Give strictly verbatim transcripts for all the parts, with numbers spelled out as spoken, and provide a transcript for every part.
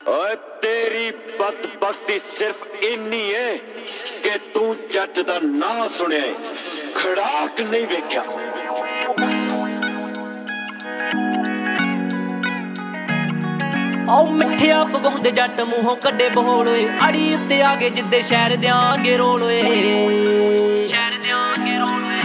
ਓਏ तेरी बदबख्ती सिर्फ इन्नी है कि तू जट दा नां सुनिया खड़ाक नहीं वेख्या। आओ मिठिया पगाउंदे जट मूहों कड्डे बहोल होए, अड़ी उत्ते आ गए जिद्दे शहर देआंगे रोल होए, शहर देआंगे रोल होए।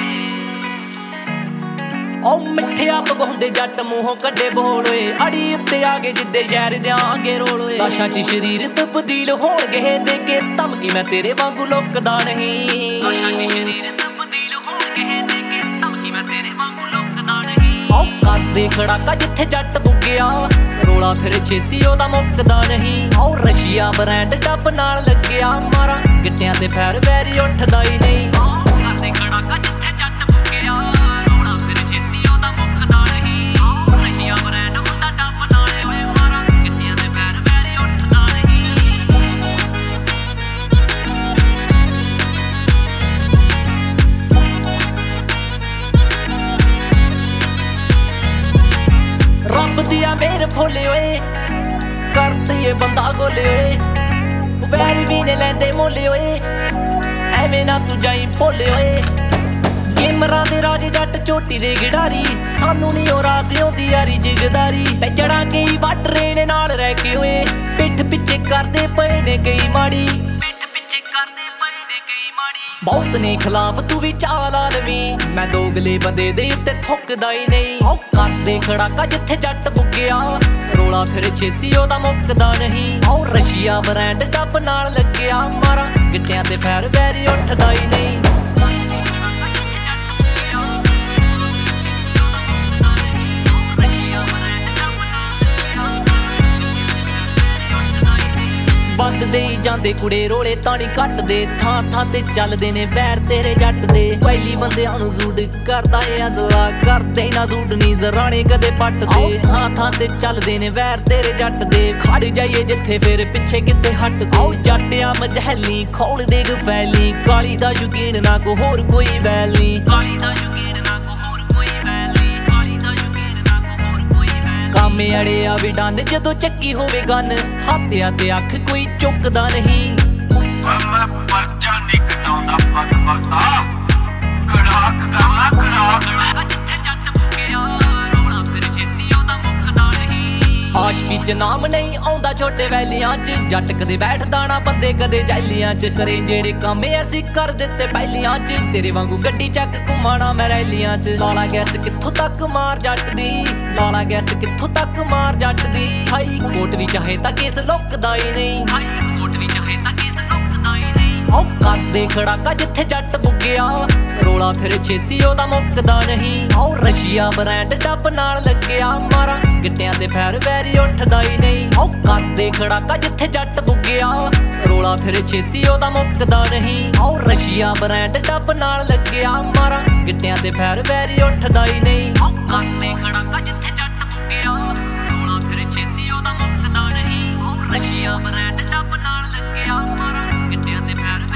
आओ मिठिया पगाउंदे जट मूहों कड्डे बहोल होए, अड़ी उत्ते आ गए जिद्दे शहर देआंगे रोल होए। लाशां च शरीर तब्दील होणगे दे के धमकी मैं तेरे वांगू लुकदा नहीं, लाशां च शरीर तब्दील होणगे दे के धमकी मैं तेरे वांगू लुकदा नहीं। आओ करदे खड़ाका जिथे जट बुग्गिया, रोला फिर छेती ओदा मुकदा नहीं। आओ रशिया ब्रांड डब नाल लग्गिया, मारा गिट्टियां ते पैर वैरी उठदा ही नहीं। आओ करदे खड़ाका जिथे जट बुग्गिया, रोला फिर छेती ओदा मुकदा नहीं। आओ रशिया ब्रांड ओदा डब नाल होए, मारा गिट्टियां ते पैर वैरी उठदा नहीं। रब दिया मेर फुले होए, करते ये बंदा गोले होए, वैर भी ने लैंदे मोले होए, एवें ना तू जाई भोले होए। गेमरां दे राजे जट चोटी दे गिडारी, सानू नी ओ राज आउंदी यारी जिगदारी। ते जड़ां कई वट रेने नाल रह के होए, पिठ पिछे करदे पए ने कई माड़ी, पिठ पिछे करदे पए ने कई माड़ी। बहुत ने खिलाफ तू भी चाला लवी, मैं दोगले बंदे दे उत्ते थुकदा ही नहीं। आओ करदे खड़ाका जिथे जट बुग्गिया, रोला फिर छेती ओदा मुकदा नहीं। आओ रशिया ब्रांड डब नाल लग्गिया, मारा गिट्टियां ते पैर वैरी उठदा ही नहीं। बंद दे जांदे कुड़े रोले तानी घट दे, थां थां ते चलदे ने बैर तेरे जट दे। पहली बंदियां नूं सूट करदा ए अजला, करदे ना सूट नी जराने कदे पट दे। थां थां ते चलदे ने बैर तेरे जट दे, खड़ जाइए जिथे फिर पिछे किते हट दे। आओ जटिया मजहली खोल दे गफैली, काली दा शौकीन ना को होर कोई बैल नी, काली दा शौकीन ना को होर कोई बैल नी, काली दा शौकीन ना को होर कोई बैल। कामे अड़े आ भी डन जदों चक्की होवे गन, हाथिया ते अख कोई चुकदा नहीं। मैं परचा नहीं कटाउंदा पग पगदा, खड़ाक करना खड़ाक जिथे जट बुग्गिया, रोला फिर छेती ओदा मुकदा नहीं। आशकी च नाम नहीं आउंदा छोटे वैलियां च, जट कदे बैठदा ना बंदे कदे जैलियां च। करे जेड़े काम ऐसी कर दित्ते पैलियां च, तेरे वांगू गड्डी चक घुमाना मैं रैलियां च। लाला गैस कित्थों तक मार जट दी, लाला गैस कित्थों तक मार जट दी। हाई कोट भी चाहे तां केस लुकदा ही नहीं, हाई कोट भी चाहे तां केस लुकदा ही नहीं। आओ करदे खड़ाका जिथे जट बुग्गिया, रोला फिर छेती ओदा मुकदा नहीं। आओ रशिया ब्रांड डब नाल लग्गिया, मारा गिट्टियां ते पैर वैरी उठदा ही नहीं। आओ करदे खड़ाका जिथे जट बुग्गिया, रोला फिर छेती ओदा मुकदा नहीं। आओ रशिया ब्रांड डब नाल लग्गिया, मारा गिट्टियां ते पैर वैरी उठदा ही नहीं। आओ करदे खड़ाका जिथे जट बुग्गिया, रोला फिर छेती ओदा मुकदा नहीं। आओ रशिया ब्रांड डब नाल लग्गिया, मारा गिट्टियां ते पैर